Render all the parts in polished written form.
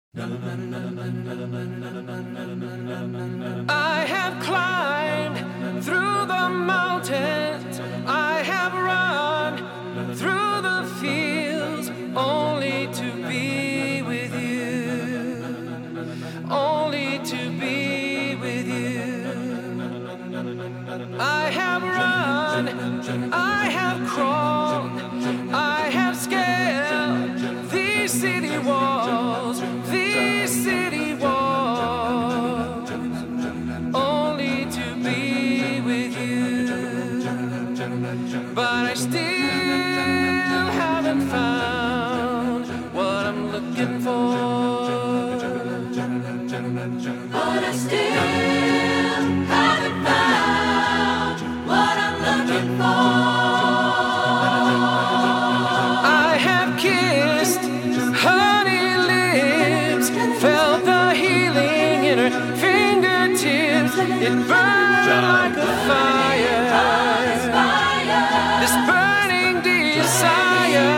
I have climbed through the mountains, I have run through the fields, only to be with you, only to be with you. I have run, I have crawled, I have scaled these city walls, these city walls, only to be with you. But I still haven't found what I'm looking for. But I still haven't found what I'm looking for. I have kissed honey lips, felt the healing in her fingertips. It burned like a fire, this burning desire.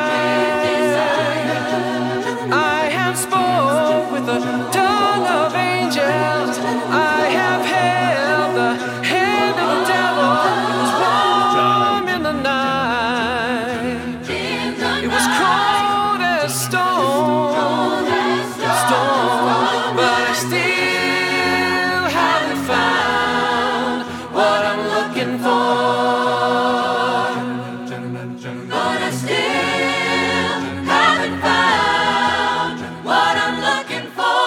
I have spoke with the tongue of angels, I have held the hand of the devil. It was warm in the night, it was cold as stone, but I still haven't found what I'm looking for. But I still haven't found what I'm looking for.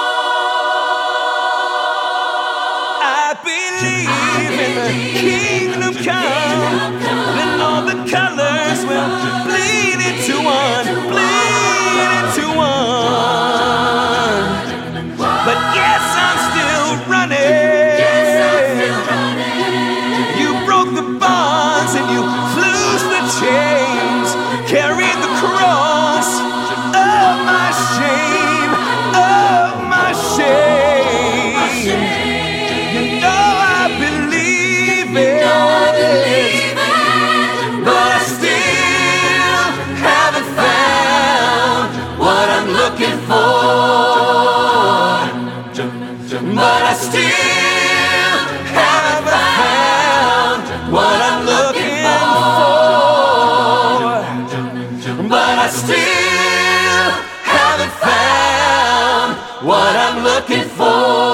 I believe in the kingdom come, when all the colors will bleed into one, bleed into one. But yes, I'm still running. You broke the bonds and you loosed the chains, carried the cross of my shame, of my shame. You know I believe it, but I still haven't found what I'm looking for. But I still haven't found what I'm looking for. But I still haven't found what I'm looking for.